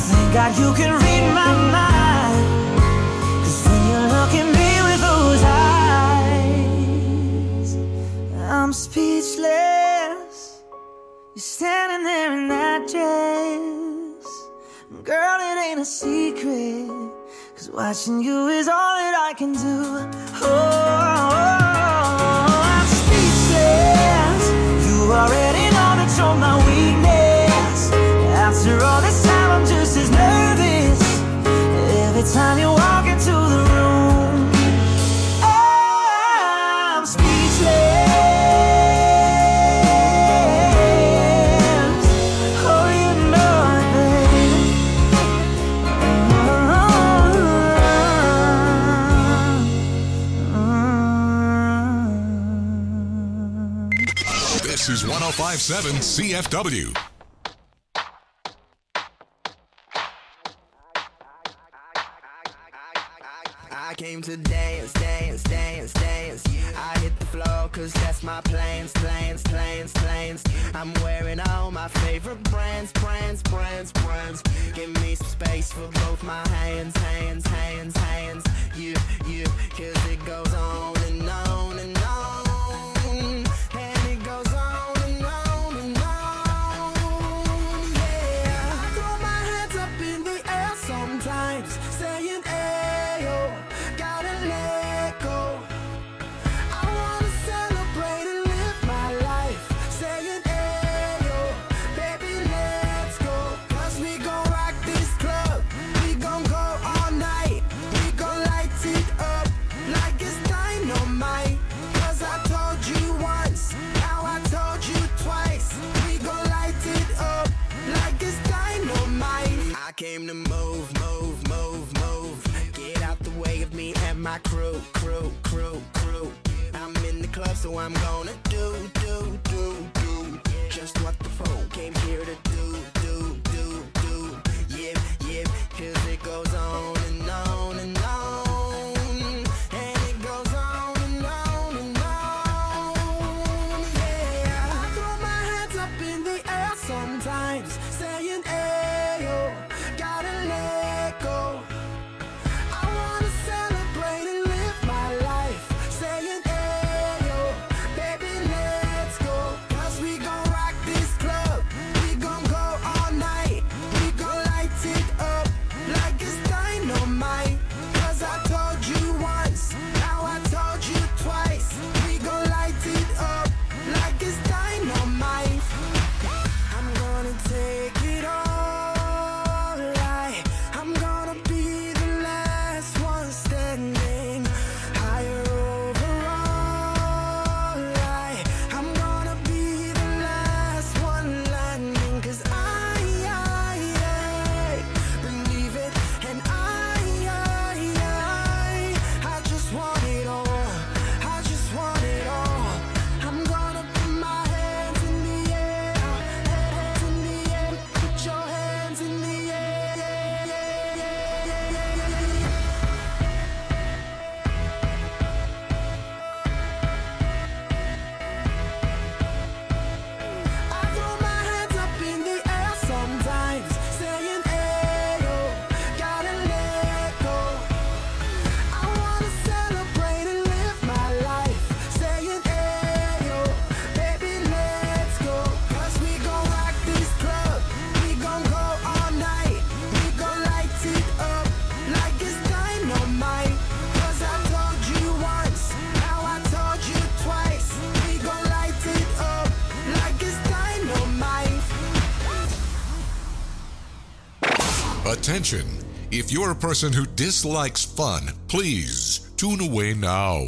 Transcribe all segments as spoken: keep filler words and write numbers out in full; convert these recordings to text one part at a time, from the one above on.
Thank God you can read my mind, 'cause when you look at me with those eyes, I'm speechless. You're standing there in that dress, girl, it ain't a secret, 'cause watching you is all that I can do. Oh, I'm speechless. You already know that you're my weakness. After all this time, I'm just as nervous every time you walk into the room. I'm speechless. Oh, you know it, baby. This is one oh five point seven C F W. I came to dance, dance, dance, dance. I hit the floor cause that's my plans, plans, plans, plans. I'm wearing all my favorite brands, brands, brands, brands. Give me some space for both my hands, hands, hands, hands. You, you, cause it goes on and on and on. And it goes on and on and on. Yeah, I throw my hands up in the air sometimes, saying ayo. Gotta let go. I wanna celebrate and live my life, saying ayo, baby, let's go. 'Cause we gon' rock this club, we gon' go all night, we gon' light it up like it's dynamite. 'Cause I told you once, now I told you twice, we gon' light it up like it's dynamite. I came to move, move, move, move. Get out the way of me and my crew, crew, crew, crew. I'm in the club, so I'm gonna do, do, do, do just what the folk came here to do, do, do, do. Yep, yep, 'cause it goes on and on and on. And it goes on and on and on. Yeah, I throw my hands up in the air sometimes, saying ayo, gotta let go. I wanna celebrate and live my life, saying ayo, baby, let's go. 'Cause we gon' rock this club, we gon' go all night, we gon' light it up like it's dynamite. 'Cause I told you once, now I told you twice, we gon' light it up like it's dynamite. I'm gonna take it all, like I'm gonna be the last one standing, higher overall, like I'm gonna be the last one landing. 'Cause I, I, I believe it, and I, I, I, I just want it all, I just want it all. I'm gonna put my hands in the air, hands in the air, put your hands in the air. I throw my hands up in the air sometimes, saying ayo, gotta let go. I wanna celebrate and live my life, saying ayo, baby, let's go. 'Cause we gon' rock this club, we gon' go all night, we gon' light it up like it's dynamite. 'Cause I told you once, now I told you twice, we gon' light it up like it's dynamite. Attention! If you're a person who dislikes fun, please tune away now.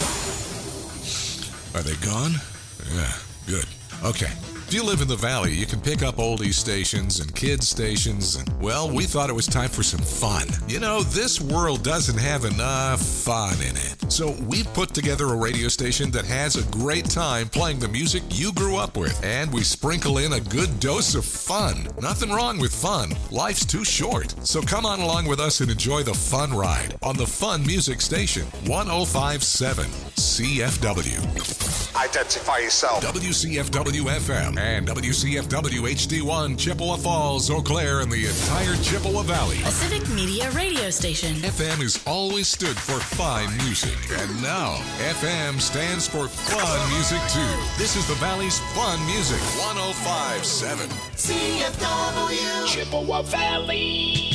Are they gone? Yeah, good. Okay. If you live in the valley, you can pick up oldies stations and kids stations, and, well, we thought it was time for some fun. You know, this world doesn't have enough fun in it. So we put together a radio station that has a great time playing the music you grew up with, and we sprinkle in a good dose of fun. Nothing wrong with fun. Life's too short. So come on along with us and enjoy the fun ride on the Fun Music Station, one oh five point seven C F W. Identify yourself. W C F W F M and W C F W H D one, Chippewa Falls, Eau Claire, and the entire Chippewa Valley. A civic media radio station. F M has always stood for fine music, and now F M stands for fun music too. This is the Valley's fun music. one oh five point seven C F W Chippewa Valley.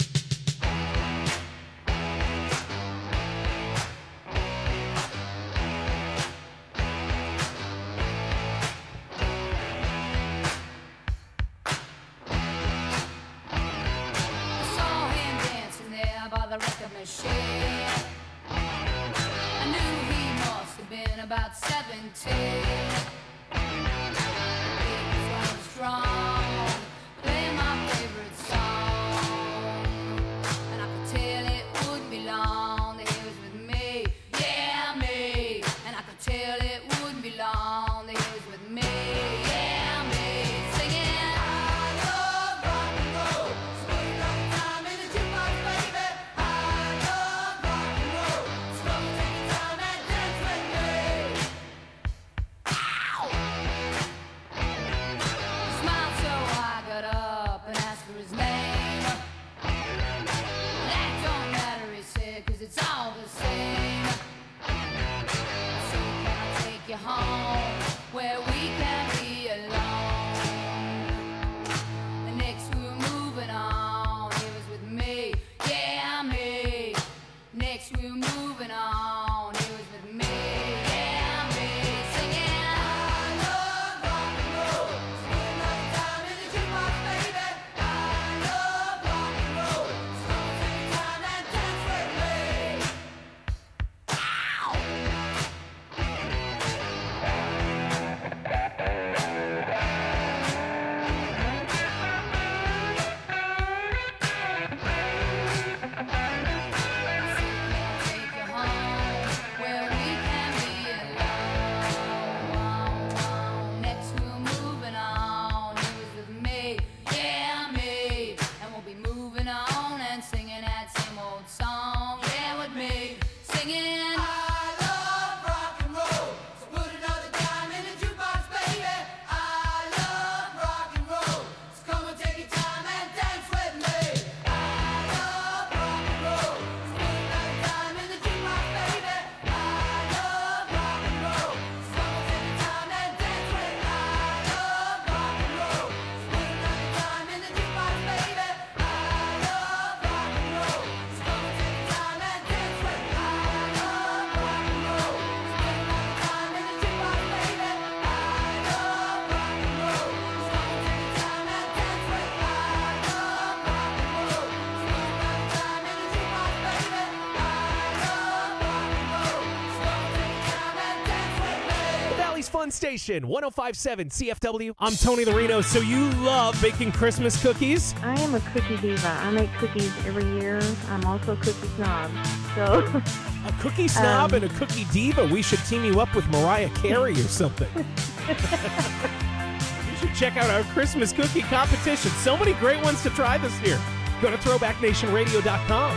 About seventeen, he was strong, playing my favorite song, and I could tell it wouldn't be long that he was with me, yeah me, and I could tell it wouldn't be long that he was with me, yeah me, singing I love rock and roll, spending all the time in the jukebox, baby. I love rock and roll, so come take your time and dance with me. It's all the same. So can I take you home where we can be alone? And next we were moving on. He was with me, yeah me. Next we were moving on. He was with me, yeah me. Singing I love rock and roll. Spending all the time in the jukebox, baby. I love rock and roll. So take your time and dance with me. Fun Station, one oh five point seven C F W. I'm Tony the Reno. So you love baking Christmas cookies? I am a cookie diva. I make cookies every year. I'm also a cookie snob. So a cookie snob um, and a cookie diva. We should team you up with Mariah Carey or something. You should check out our Christmas cookie competition. So many great ones to try this year. Go to throwback nation radio dot com.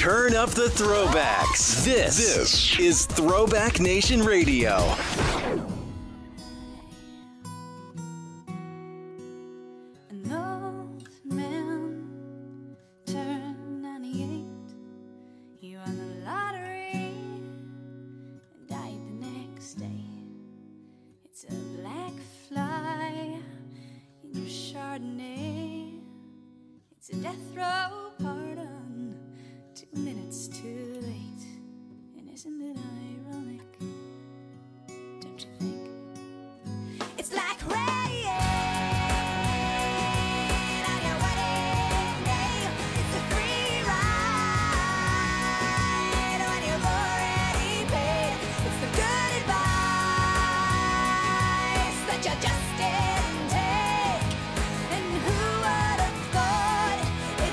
Turn up the throwbacks. This, this is Throwback Nation Radio. An old man turned ninety-eight. He won the lottery and died the next day. It's a black fly in your Chardonnay. It's a death row pardon, two minutes too late. And isn't it ironic? Don't you think? It's like rain on your wedding day. It's a free ride when you've already paid. It's the good advice that you just didn't take. And who would have thought it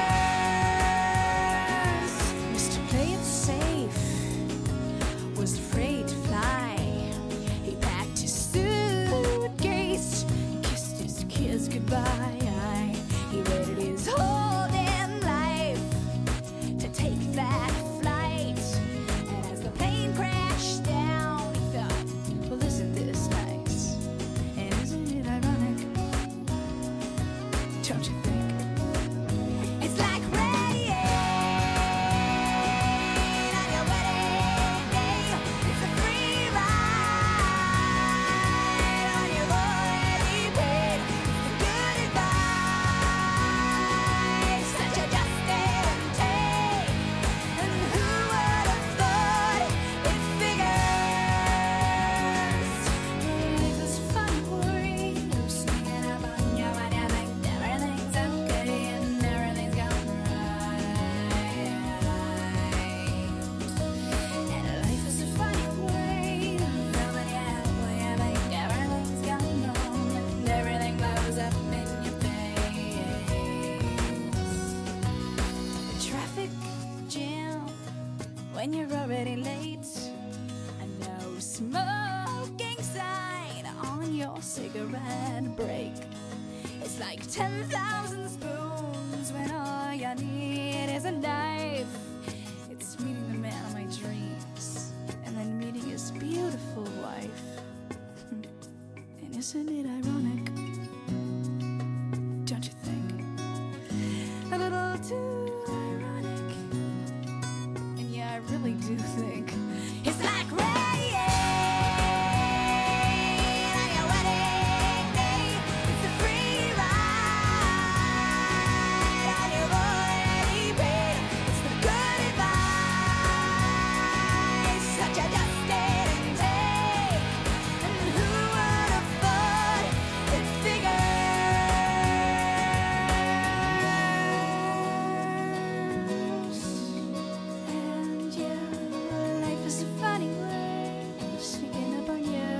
figures? Mister Play It Safe was afraid to fly. He packed his suitcase, kissed his kids goodbye. He waited his whole damn life to take that flight. And as the plane crashed down, he thought, well, isn't this nice? And isn't it ironic? Don't you think? It's like rain on your wedding day. It's a free ride when you've already paid. It's the good advice that you just didn't take. And who would have thought it figures? Life is fun for you, sneaking up on you when you think everything's okay and everything's going right. And life is a funny way of filling you out when you think everything's going wrong and everything blows up in your face. The traffic jam when you're already late. A no smoking sign on your cigarette break. It's like ten thousand spoons when all you need is a knife. It's meeting the man of my dreams and then meeting his beautiful wife. And isn't it ironic? Don't you think? A little too ironic. And yeah, I really do think it's like rain on your wedding day. It's a free ride and you've already paid. It's the good advice that you just didn't take. And who would have thought it figures? And yeah, life is a funny way of sneaking up on you.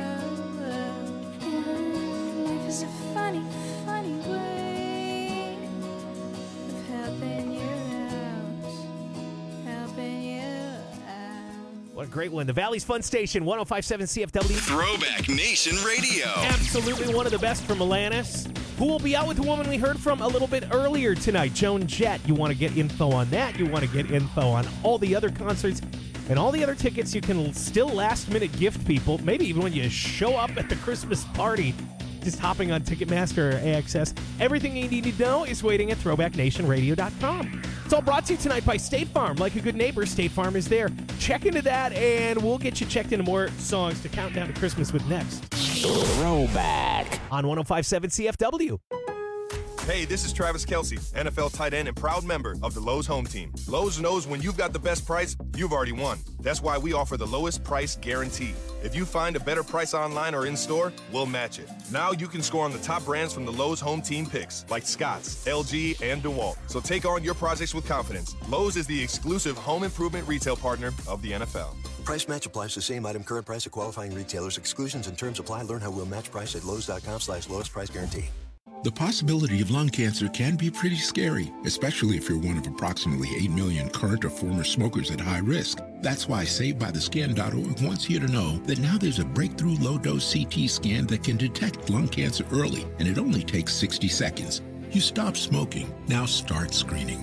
And life is a funny, funny way of helping you out, helping you out. What a great one. The Valley's Fun Station, one oh five point seven C F W. Throwback Nation Radio. Absolutely one of the best from Alanis, who will be out with the woman we heard from a little bit earlier tonight, Joan Jett. You want to get info on that. You want to get info on all the other concerts and all the other tickets you can still last-minute gift people, maybe even when you show up at the Christmas party, just hopping on Ticketmaster or A X S. Everything you need to know is waiting at throwback nation radio dot com. It's all brought to you tonight by State Farm. Like a good neighbor, State Farm is there. Check into that, and we'll get you checked into more songs to count down to Christmas with next. Throwback. On one oh five point seven C F W. Hey, this is Travis Kelce, N F L tight end and proud member of the Lowe's Home Team. Lowe's knows when you've got the best price, you've already won. That's why we offer the lowest price guarantee. If you find a better price online or in-store, we'll match it. Now you can score on the top brands from the Lowe's Home Team picks, like Scotts, L G, and DeWalt. So take on your projects with confidence. Lowe's is the exclusive home improvement retail partner of the N F L. Price match applies to same item, current price of qualifying retailers. Exclusions and terms apply. Learn how we'll match price at Lowe's.com slash lowest price guarantee. The possibility of lung cancer can be pretty scary, especially if you're one of approximately eight million current or former smokers at high risk. That's why Saved By The Scan dot org wants you to know that now there's a breakthrough low-dose C T scan that can detect lung cancer early, and it only takes sixty seconds. You stop smoking. Now start screening.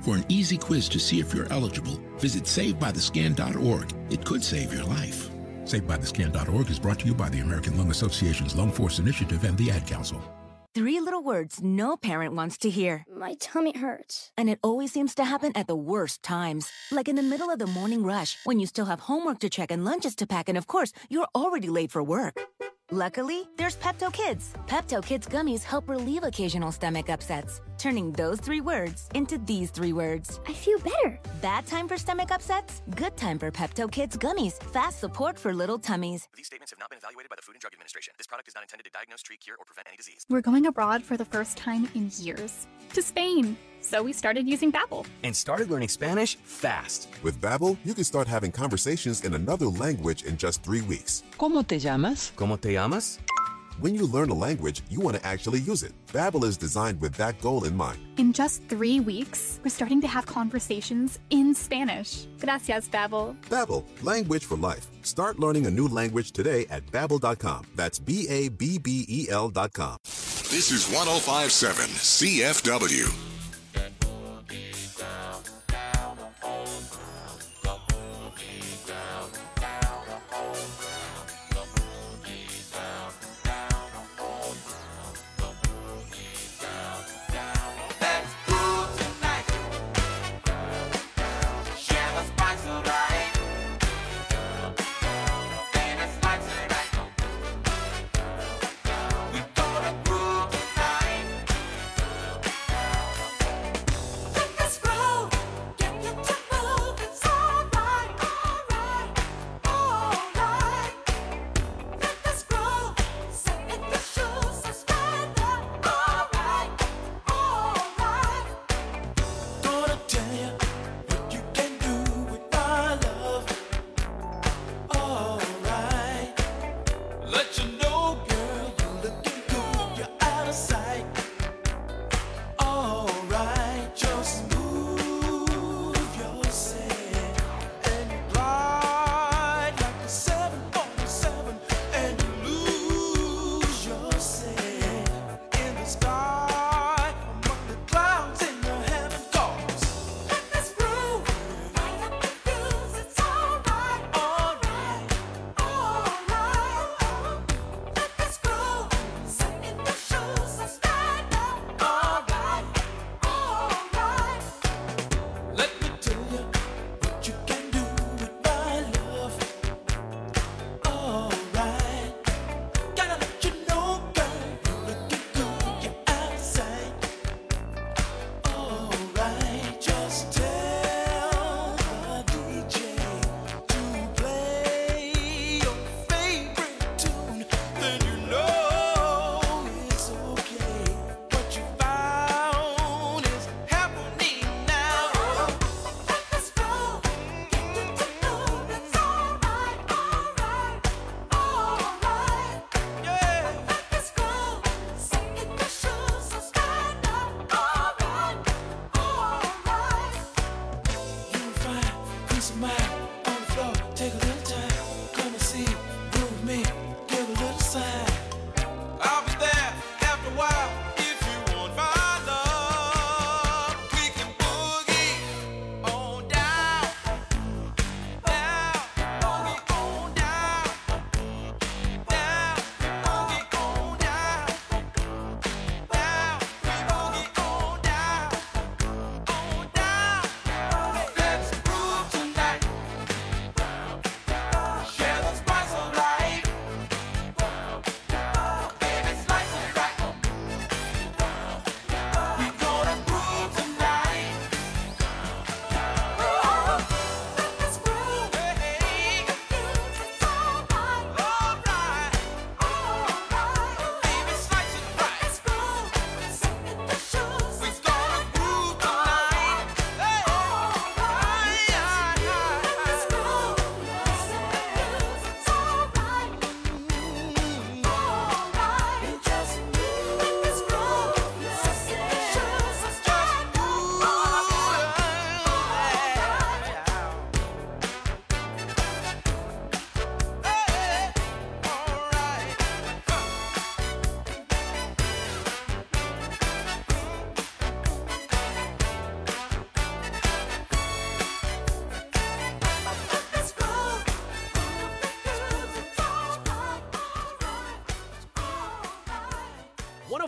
For an easy quiz to see if you're eligible, visit save by the scan dot org. It could save your life. save by the scan dot org is brought to you by the American Lung Association's Lung Force Initiative and the Ad Council. Three little words no parent wants to hear. My tummy hurts. And it always seems to happen at the worst times. Like in the middle of the morning rush, when you still have homework to check and lunches to pack, and of course, you're already late for work. Luckily, there's Pepto Kids. Pepto Kids gummies help relieve occasional stomach upsets, turning those three words into these three words. I feel better. Bad time for stomach upsets? Good time for Pepto Kids gummies. Fast support for little tummies. These statements have not been evaluated by the Food and Drug Administration. This product is not intended to diagnose, treat, cure, or prevent any disease. We're going abroad for the first time in years. To Spain. So we started using Babbel. And started learning Spanish fast. With Babbel, you can start having conversations in another language in just three weeks. ¿Cómo te llamas? ¿Cómo te llamas? When you learn a language, you want to actually use it. Babbel is designed with that goal in mind. In just three weeks, we're starting to have conversations in Spanish. Gracias, Babbel. Babbel, language for life. Start learning a new language today at babbel dot com. That's B A B B E L dot com. This is one oh five point seven C F W.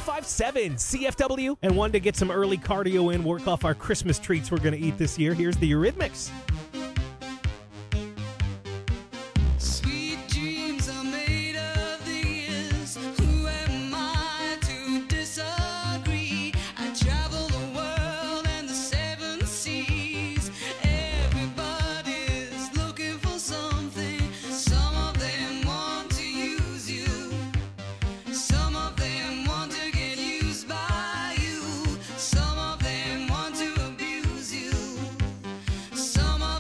five seven C F W. And one to get some early cardio in, work off our Christmas treats we're going to eat this year. Here's the Eurythmics. Sweet dreams are made of these. Who am I to disagree? I travel the world and the seven seas. Everybody's looking for something. Some of them want to use you. Some of them want to get used by you. Some of them want to abuse you. Some of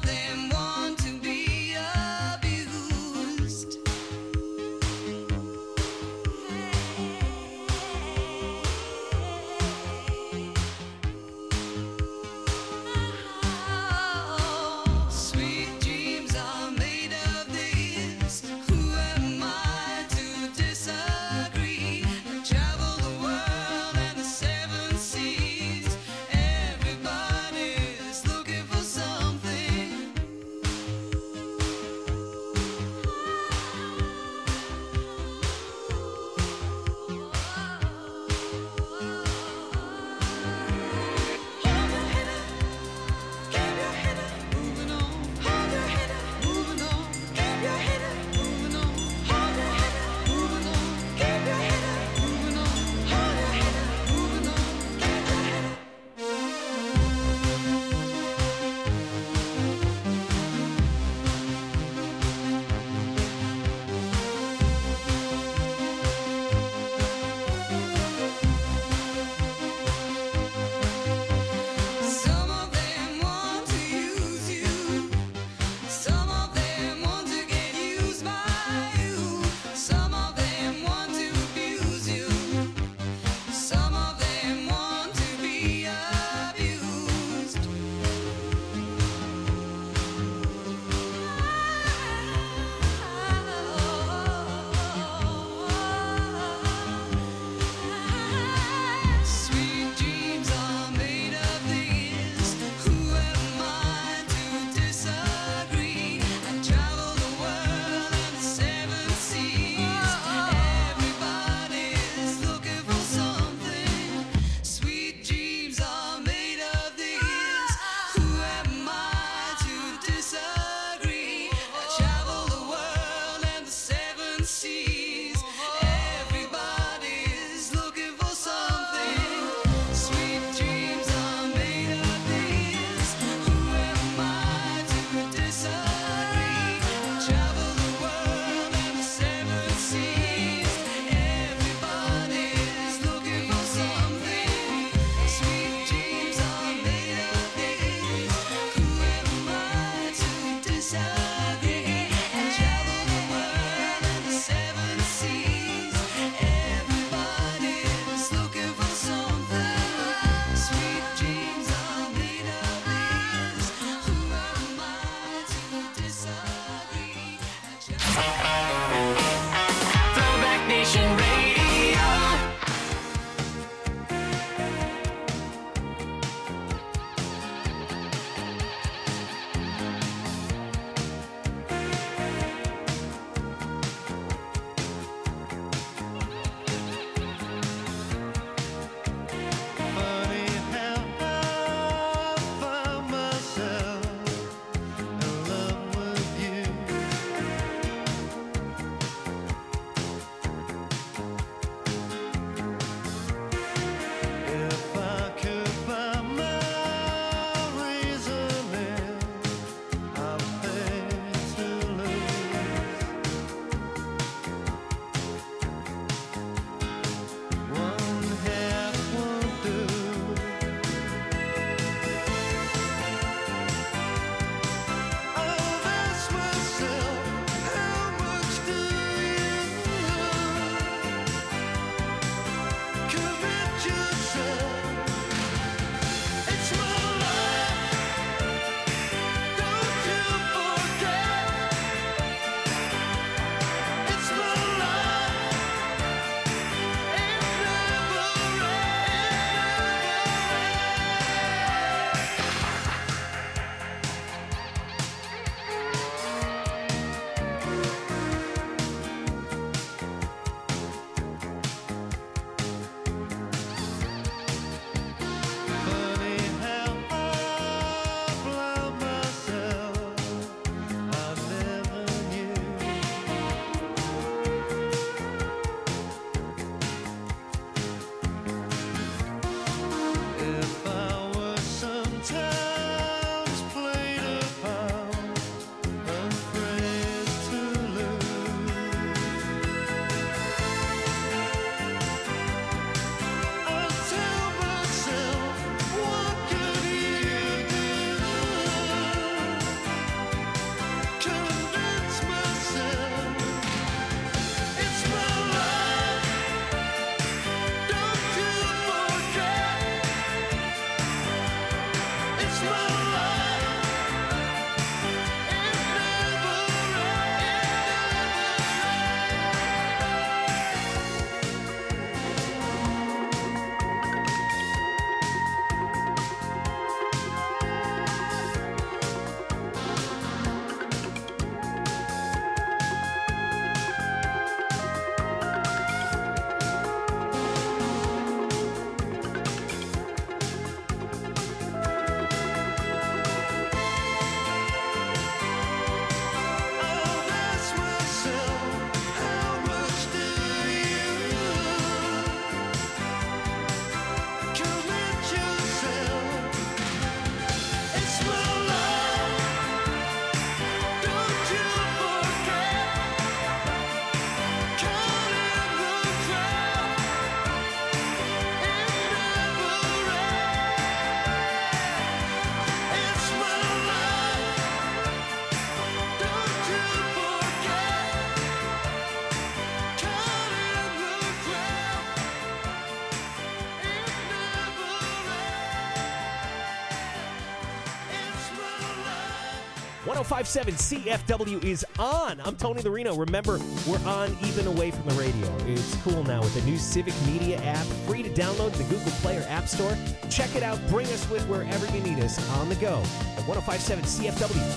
one oh five point seven C F W is on. I'm Tony Lorino. Remember, we're on even away from the radio. It's cool now with the new Civic Media app, free to download in the Google Play or App Store. Check it out. Bring us with wherever you need us on the go at one oh five point seven C F W.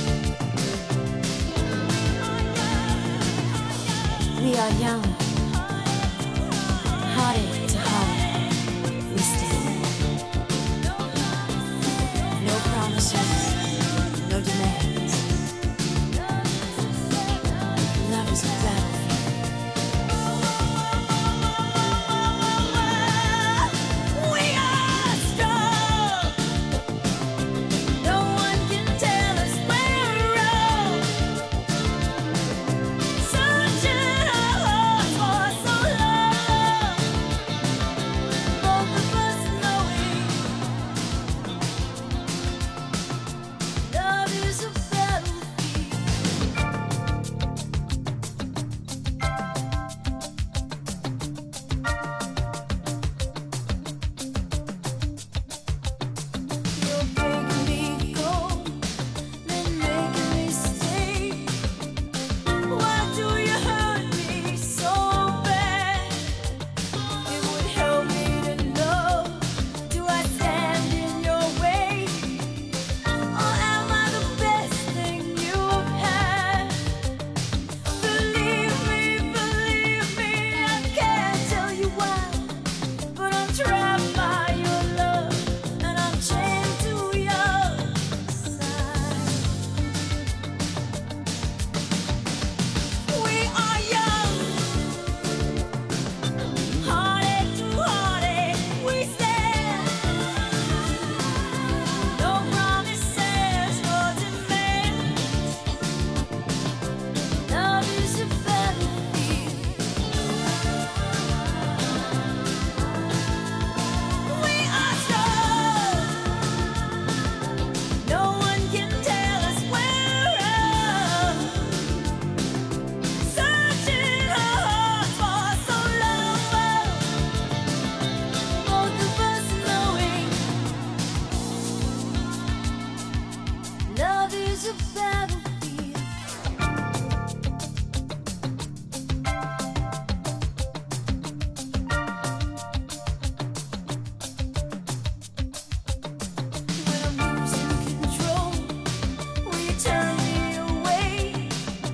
We are young, heartache to heart, we stand. No promises, no demands. Love is a battlefield. We are strong. No one can tell us we're wrong. Searching our hearts for so long. Both of us knowing love is a battlefield. You're breaking me cold, then making me stay. Why do you hurt me so bad? It would help me to know. Do I stand in your way, or am I the best thing you've had? Believe me, believe me, I can't tell you why, but I'm trapped by your love, and I'm chained to your side. We are young, heartache to heartache, we stand. No promises, no demands. Love is a battlefield. We are strong. No one can tell us we're wrong. Searching our hearts for so long. Both of us knowing love is a battlefield. When I'm losing control, will you turn me away,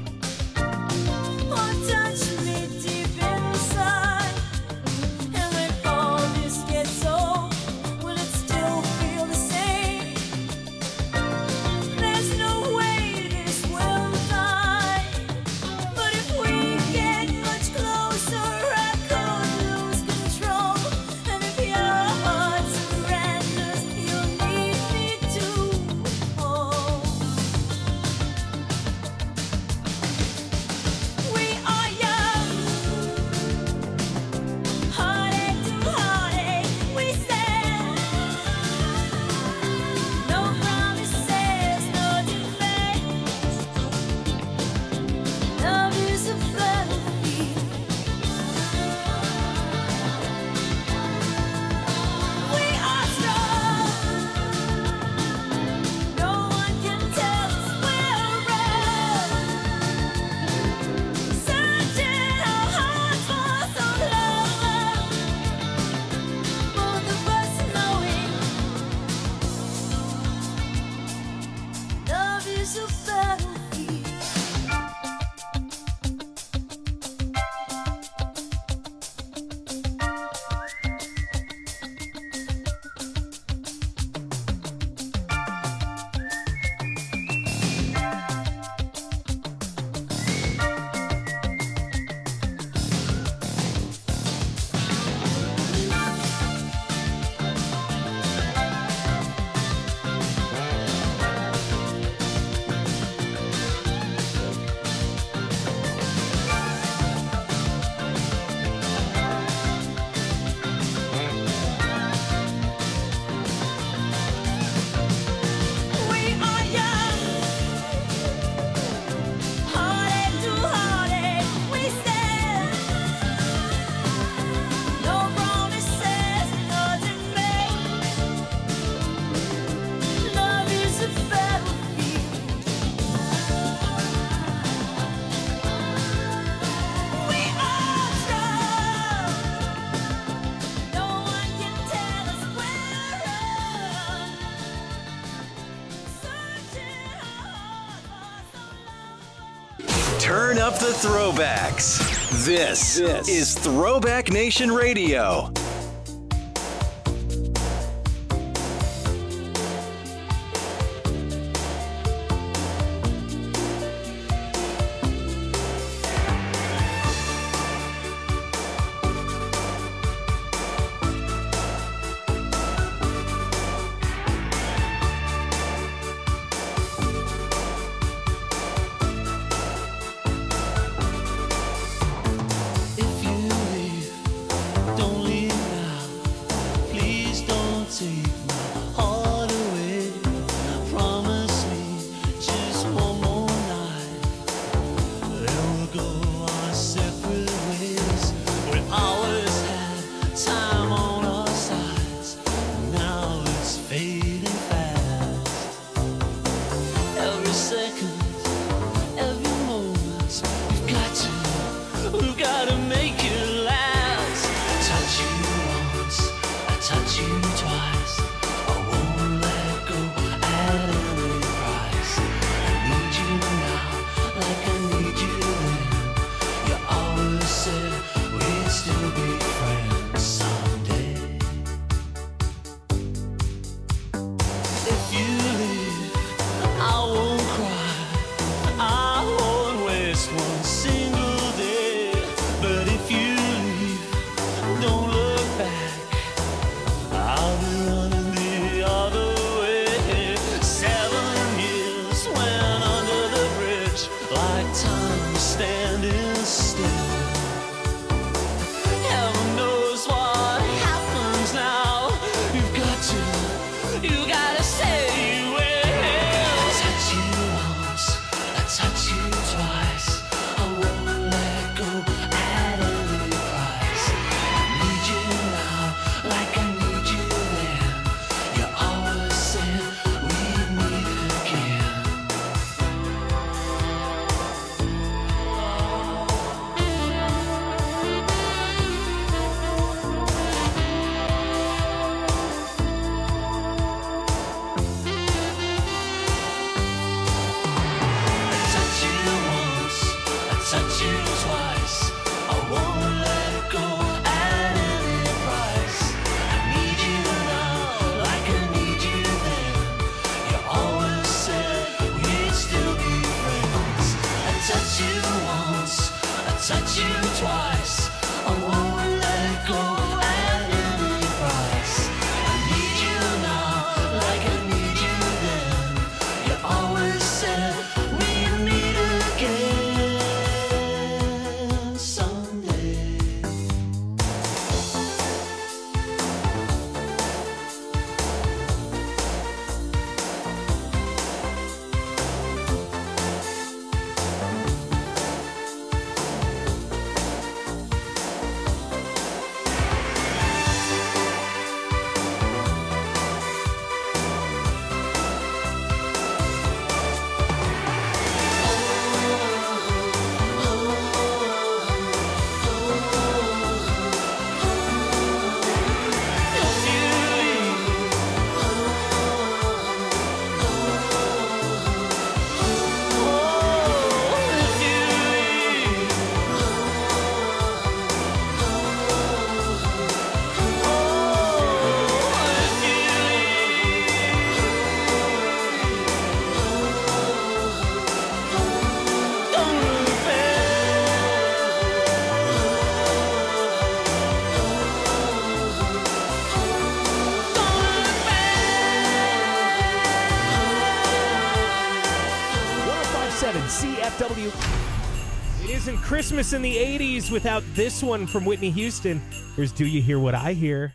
or touch me deep inside? And when all this gets old, will it still feel the same? There's no way this will die. But if we get much closer, I could lose control. And if your heart surrenders, you'll need me to hold. We are young, heartache to heartache, we stand. No promises, no demands. Love is a battlefield. We are strong. No one can tell us we're wrong. Searching our hearts for so long. Both of us knowing love is a battlefield. Turn up the throwbacks. This, this is Throwback Nation Radio. C F W. It isn't Christmas in the eighties without this one from Whitney Houston. Here's Do You Hear What I Hear?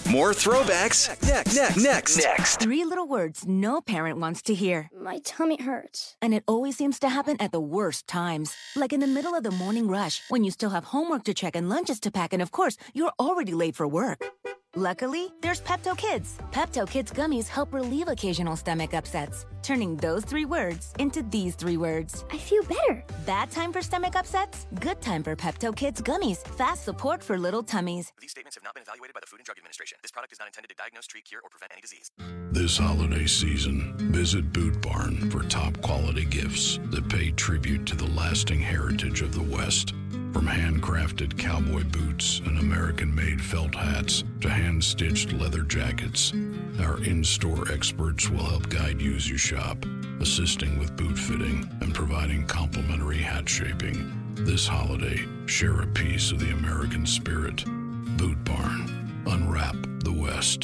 More throwbacks next, next, next, next. Three little words no parent wants to hear. My tummy hurts. And it always seems to happen at the worst times. Like in the middle of the morning rush, when you still have homework to check and lunches to pack, and of course, you're already late for work. Luckily, there's Pepto Kids. Pepto Kids gummies help relieve occasional stomach upsets, turning those three words into these three words. I feel better. Bad time for stomach upsets? Good time for Pepto Kids gummies. Fast support for little tummies. These statements have not been evaluated by the Food and Drug Administration. This product is not intended to diagnose, treat, cure, or prevent any disease. This holiday season, visit Boot Barn for top quality gifts that pay tribute to the lasting heritage of the West. From handcrafted cowboy boots and American-made felt hats to hand-stitched leather jackets, our in-store experts will help guide you as you shop, assisting with boot fitting and providing complimentary hat shaping. This holiday, share a piece of the American spirit. Boot Barn. Unwrap the West.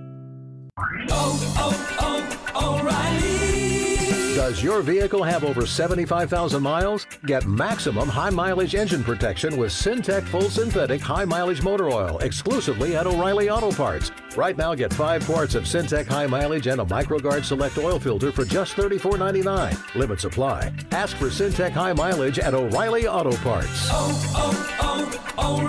Oh, oh, oh, O'Reilly. Does your vehicle have over seventy-five thousand miles? Get maximum high mileage engine protection with Syntec Full Synthetic High Mileage Motor Oil exclusively at O'Reilly Auto Parts. Right now, get five quarts of Syntec High Mileage and a MicroGuard Select Oil Filter for just thirty-four ninety-nine. Limit supply. Ask for Syntec High Mileage at O'Reilly Auto Parts. Oh,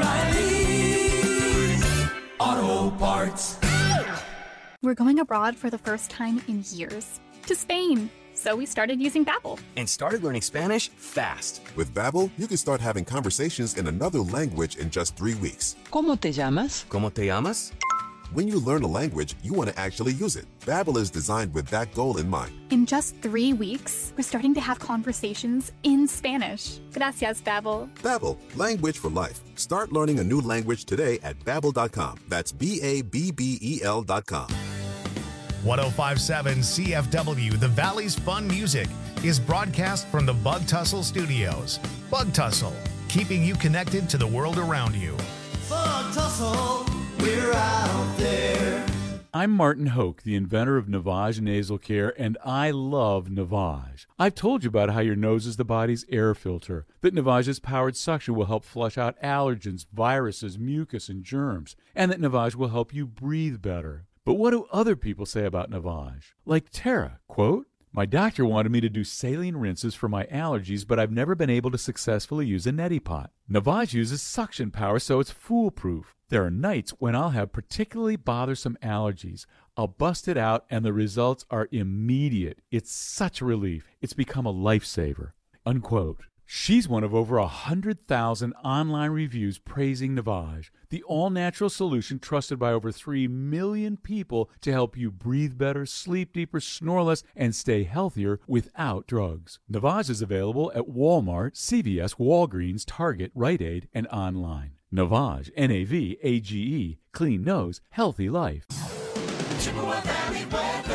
oh, oh, O'Reilly Auto Parts. We're going abroad for the first time in years. To Spain. So we started using Babbel. And started learning Spanish fast. With Babbel, you can start having conversations in another language in just three weeks. ¿Cómo te llamas? ¿Cómo te llamas? When you learn a language, you want to actually use it. Babbel is designed with that goal in mind. In just three weeks, we're starting to have conversations in Spanish. Gracias, Babbel. Babbel, language for life. Start learning a new language today at babbel dot com. That's B A B B E L dot com. ten fifty-seven C F W, the Valley's Fun Music, is broadcast from the Bug Tussle Studios. Bug Tussle, keeping you connected to the world around you. Bug Tussle, we're out there. I'm Martin Hoke, the inventor of Navage Nasal Care, and I love Navage. I've told you about how your nose is the body's air filter, that Navage's powered suction will help flush out allergens, viruses, mucus, and germs, and that Navage will help you breathe better. But what do other people say about Navage? Like Tara, quote, "My doctor wanted me to do saline rinses for my allergies, but I've never been able to successfully use a neti pot. Navage uses suction power, so it's foolproof. There are nights when I'll have particularly bothersome allergies. I'll bust it out, and the results are immediate. It's such a relief. It's become a lifesaver." Unquote. She's one of over one hundred thousand online reviews praising Navage, the all-natural solution trusted by over three million people to help you breathe better, sleep deeper, snore less, and stay healthier without drugs. Navage is available at Walmart, C V S, Walgreens, Target, Rite Aid, and online. Navage, N A V A G E, clean nose, healthy life. Chippewa Valley weather.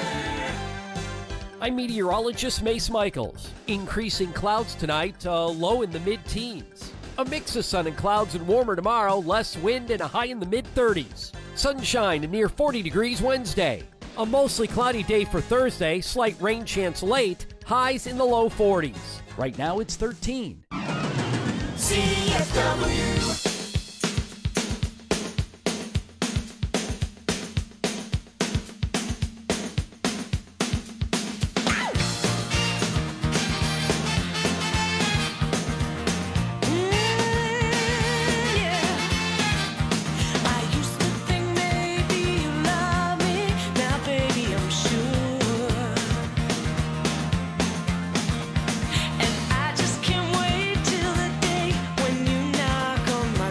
I'm meteorologist Mace Michaels. Increasing clouds tonight, uh, low in the mid-teens. A mix of sun and clouds and warmer tomorrow, less wind and a high in the mid-thirties. Sunshine and near forty degrees Wednesday. A mostly cloudy day for Thursday, slight rain chance late, highs in the low forties. Right now it's thirteen. C F W. And I just can't wait till the day when you knock on my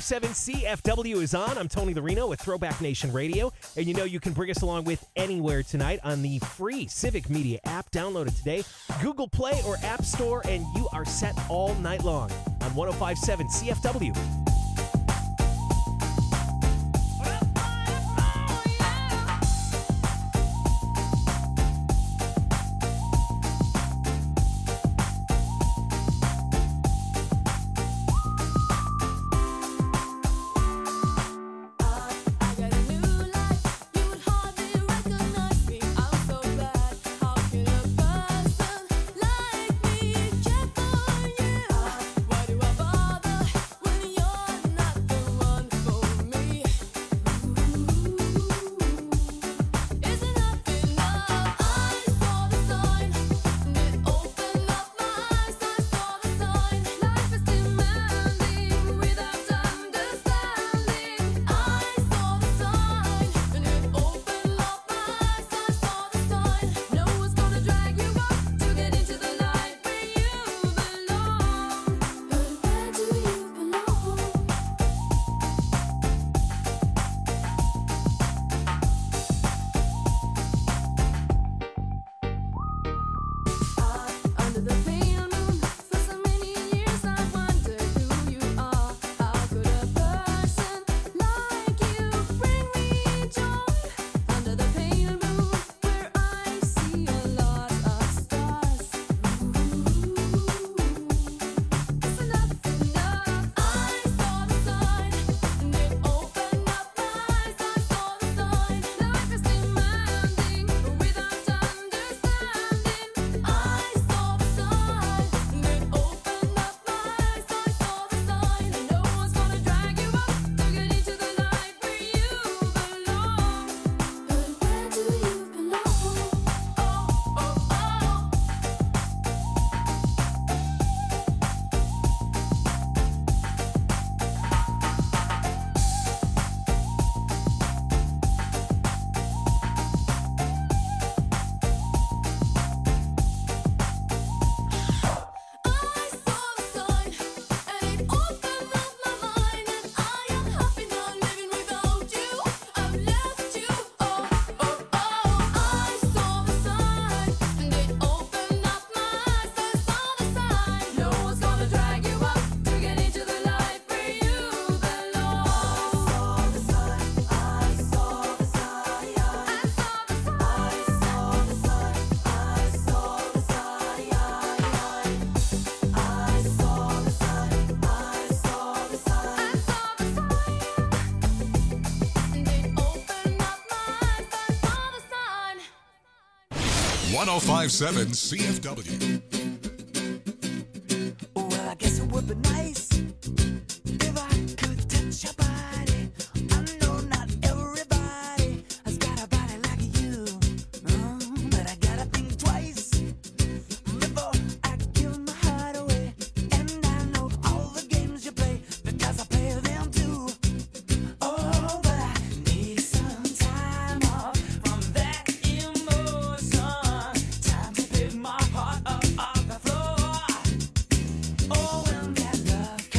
seven C F W is on. I'm Tony Larino with Throwback Nation Radio. And you know you can bring us along with anywhere tonight on the free Civic Media app. Download it today. Google Play or App Store, and you are set all night long on one oh five point seven C F W. one oh five point seven C F W. Well, I guess it would be nice if I could touch your body. I know not everybody has got a body like you, mm, but I gotta think twice before I give my heart away. And I know all the games you play because I play them too. Oh, but I need some time off from that emotion. Time to pick my heart up off the floor. Oh, when that love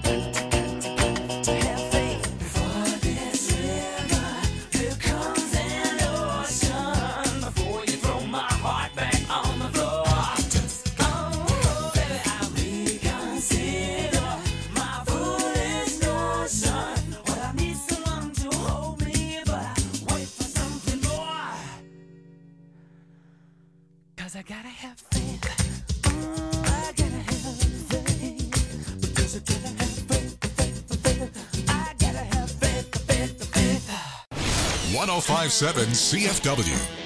I gotta have faith. Oh, I gotta have faith. Because I gotta have faith, faith, faith. I gotta have faith, faith, faith. one oh five point seven C F W.